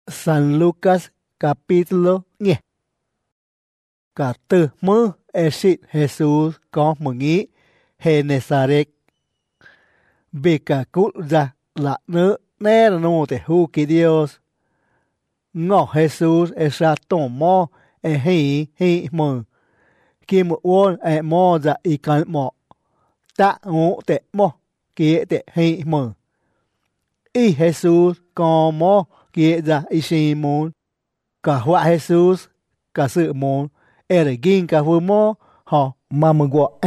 San Lucas capítulo 10. Cả từ mơ exit Jesus có một nghĩ Genesaret. Vì cả cút ra là nữ nè nô te hu ki Dios. Ngọ Jesus esa tông mò hi mơ. Ki một uôn mò ra y can mò. Ta ngũ te mò ki te hi mơ. Y Jesus con mò ki ra y si môn. Cả họa Jesus cả sự môn. Gin cả vui mò họ mà mừng gọi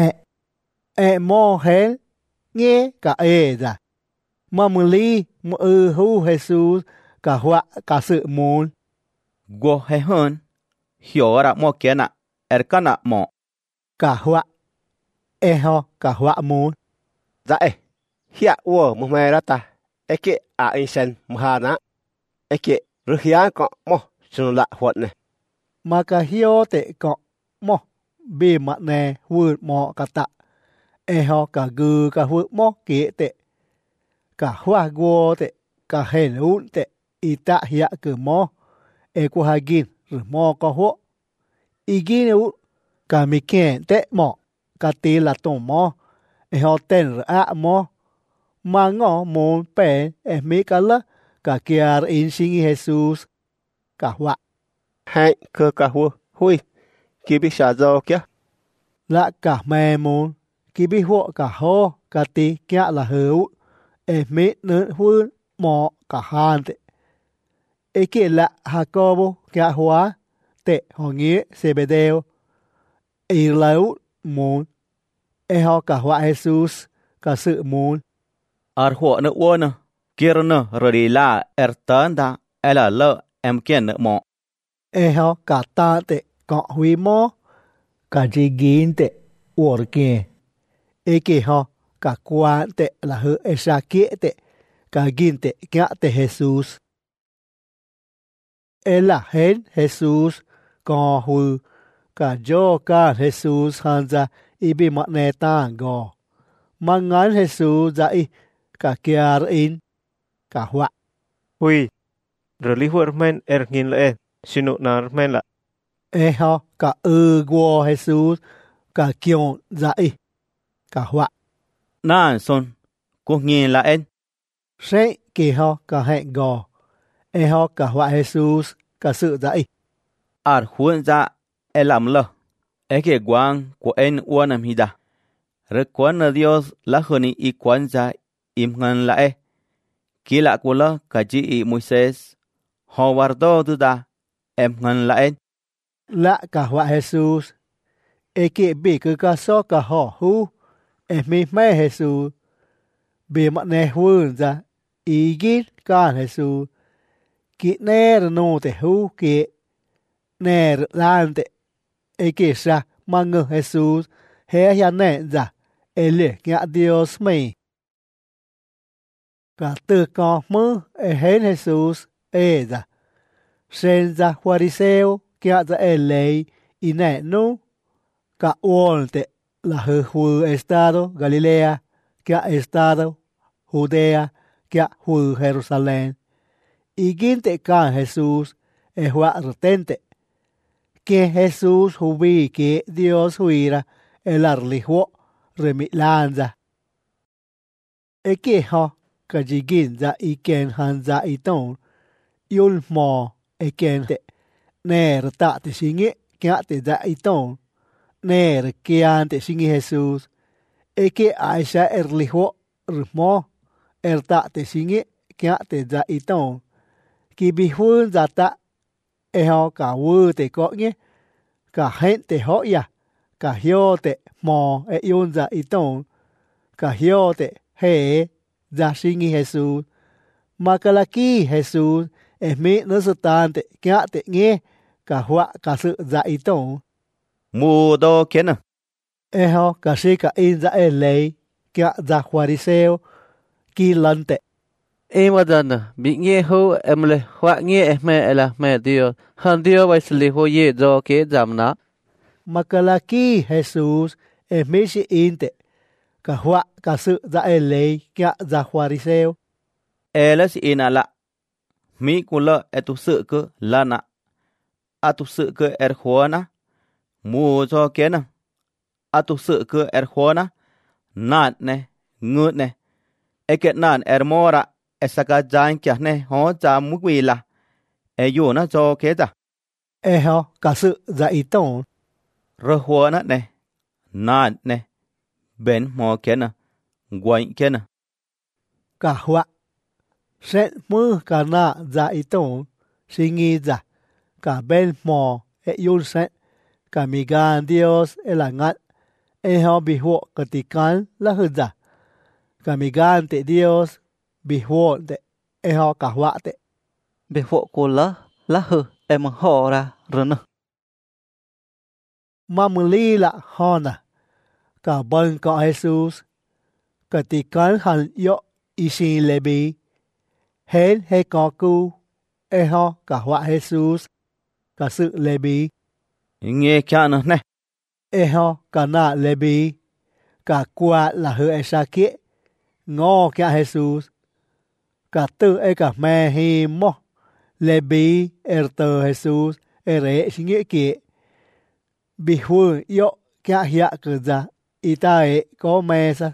mò hén nghe cả ra. Mà mừng ly mà hu Jesus cả họa cả sự môn. Go hay hơn, hiểu ra mò kia nạ, cả nạ mò. Cả họa ho cả họa môn. Dạ hiện ua mù mê ra ta, kì in sen mù hà nạ, kì rửa hián có mò sừng lạ hoạt này. Mà cả hiếu tệ có mò bì mặt nè vượt mò cả tạ. Ho cả gư cả vượt mò kia tệ. Cả hoa gô tệ, cả hèn ún tệ, y tạ hiạ cử mò. Của hai gìn rửa mò có hộ. Y gìn ún, cả mì kèn tệ mò, cả tí là tổng mò. Họ tên rửa ạ mò. Mà ngõ môn bèn mì cả lỡ, cả kia in sinh Jesus. Cả họa. Hai cơ cả hua, hui, kì bị xả dô kia. Lạ cả mẹ môn, kì bị hộ cả hô, cả tí kia là hữu. Mì nớn hương mò cả hàn tệ. Kì lạ Jacobo kia hóa tệ họ nghĩa Zebedeo. Lâu môn. Họ cả họa Jesus cả sự môn. Họa nữ uôn nè, kia nè, rồi đi là tơn ta, là lỡ em kia nè mò. Họ cả ta tệ có huy mò, cả chỉ gìn tệ uổng kia. Kì họ cả quan tệ là hữu sa kia tệ, cả gìn tệ kia tệ Jesus. Là hên Jesus có hư, cả dô cả Jesus hàn ra y bị mặt nè ta gò. Mà ngắn Jesus ra y cả kia in, cả họa. Hui, rồi lý hùa men nghìn lệ, xin nụ nà men là. Họ cả gò Jesus, cả kion ra y, cả họa. Nà son, cuộc nhìn là en. Sẽ kỳ họ cả hẹn gò. Họ cả họa Jesus, cả sự ra y. Huân ra, làm lơ. Kì quang của en uôn am hida. Rồi quan ở Dios là hơn y quan ra im ngân là Kì lạ của lơ cả chị y Moises. Họ guardo tu da, em ngân là en. Lạ cả họa Jesus. Kì bị cứ cả so cả họ hú. Mi mê Jesus. Bị mặt nè hương ra. Ý gít cả Jesus. Kì nè rô nô tệ hú kì. Nè rô lan tệ. Kì sa mà ngờ Jesus. Hé hià nè ra. Lệ ngạ Dios mày. Cả từ con mơ hên Jesus ra. Sen ra Pharisêu kia ra lệ y nè nô. Cả uôn tệ là hư estado Galilea, kia estado Judea, kia hư Jerusalem. Y gin tệ cả Jesus họa rtên tệ. Kia Jesus hubi kia Dios huira la religión remilanza. Kia ho cả chỉ gin ra y ken han ra y tôn. Yul mò ken tệ. Nè tạ tệ sinh nghĩa kia tệ ra y tôn. Nè kia tệ sinh nghĩa Jesus. Kia aisha religión rmo. Tạ tệ sinh nghĩa kia tệ ra y tôn. Kỳ bị hôn ra tạ. Họ cả vư tệ có nghĩa. Cả hẹn tệ họ ya. Cả hiếu tệ mò yôn ra y tôn. Cả hiếu tệ hệ ra sinh nghi Jesus. Mà cả là kỳ Jesus mê nó sự tàn tệ kia tệ nghe. Cả họa cả sự ra y tôn. Mù đô kiến à. Họ cả sĩ cả in ra lệ. Kia ra Pharisêu. Kỳ lần tệ. Mà dần bị nghe hô em lệ họa nghe mẹ là mẹ Dios. Hàn Dios vậy xử lý hô dễ do kế giảm ná. Mà cả là kỳ Jesus mê sĩ in tệ. Cả họa cả sự ra lệ kia ra Pharisêu. Là sĩ in à lạ. mi kula tu sự cơ lana tu sự cơ khuana mu cho kena tu sự cơ khuana nat ne ngut ne eket nan mora saka jan kya ne ho cha mukwila yu na cho keta ho cả sự dạy tổng rồi khuana ne nat ne ben mo kena quay kena cả họa sẽ mưa cả na dạy tổng suy nghĩ ra cả bên mò yun sẽ cả mi gan Dios là ngắt ho bị hộ cái tì can là hơn ra cả mi gan te Dios bị hộ te ho cả họa te bị hộ cô lá hừ em họ ra rồi nè mà mưa li là ho nè cả bên có Jesus cái tì can hẳn yo isin lebi hên hay có cu ho cả họa Jesus cả sự lebi nghe kya nè ho cả na lebi cả qua là hư sa kia ngô kia Jesus cả tư cả mẹ hi mo lebi tờ Jesus rễ sinh nghĩa kia bị hư yo kia hiện cơ ra ita có mẹ sa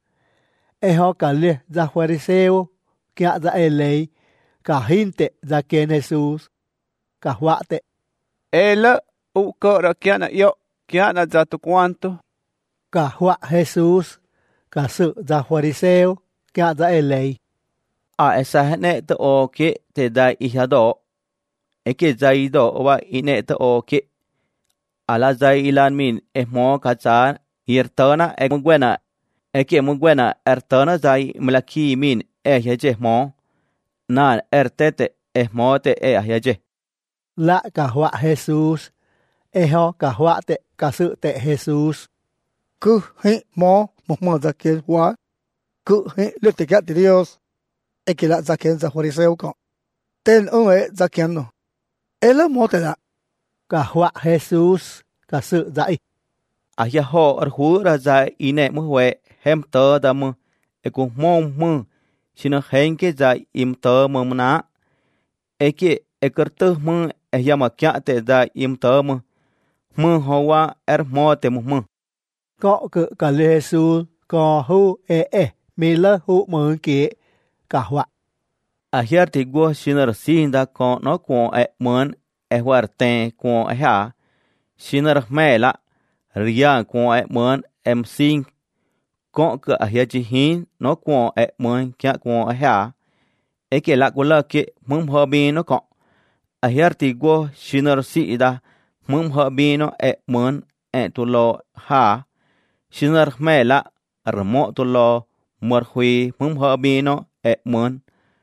ho cả liệt ra Pharisêu kia ra lấy cả hin tệ ra kiến Jesus cả họa tệ Ela u cơ ra kia na yo kia na ra tu quanto cả họa Jesus cả sự ra Pharisêu kia ra lấy esa ne to o ke te dai ihado eke zai do wa ine to o ke ala zai ilan min mo ka cha irtana mugwena eke mugwena ertana zai mlaki min yeje mo na ertete mo te yeje lạ cả họa Jesus ho cả họa tệ cả sự tệ Jesus cứ hệ mò một mò ra kiến hóa cứ hệ lực tệ gạt Dios eke lạ ra kiến ra Pharisêu có tên ông ấy ra kiến nó là mò tệ lạ cả họa Jesus cả sự dạy ya ho hu ra zai ine mu we hem to da mu ku mom mu sino henke zai im to mu na eke ekertu mu ya ma kya te da im to mu ho wa mo te mu có cự cả lê Jesus có hu mi lơ hu mờ kia cả họa here ti go sinner sin da ko no ko mon war te ko ha sinner mela ria ko mon em sing ko ka here ji hin no ko mon kya ko ha eke la ko la ke mum ho bi no ko here ti go sinner si da mum ho bi no mon tu lo ha sinner mela rmo tu lo mor hui mum ho bi no mon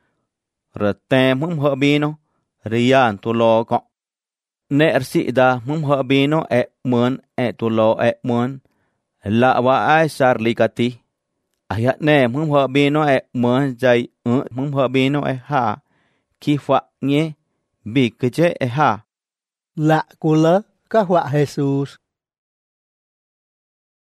rete mum ho bi no rian tu lo ko ne si da mum ho bi no mon tu lo mon la wa ai sar likati ayat ne mum ho bi no mon jai mum ho bi no ha ki fa nye bi ke je ha lạ cô lơ các họa Jesus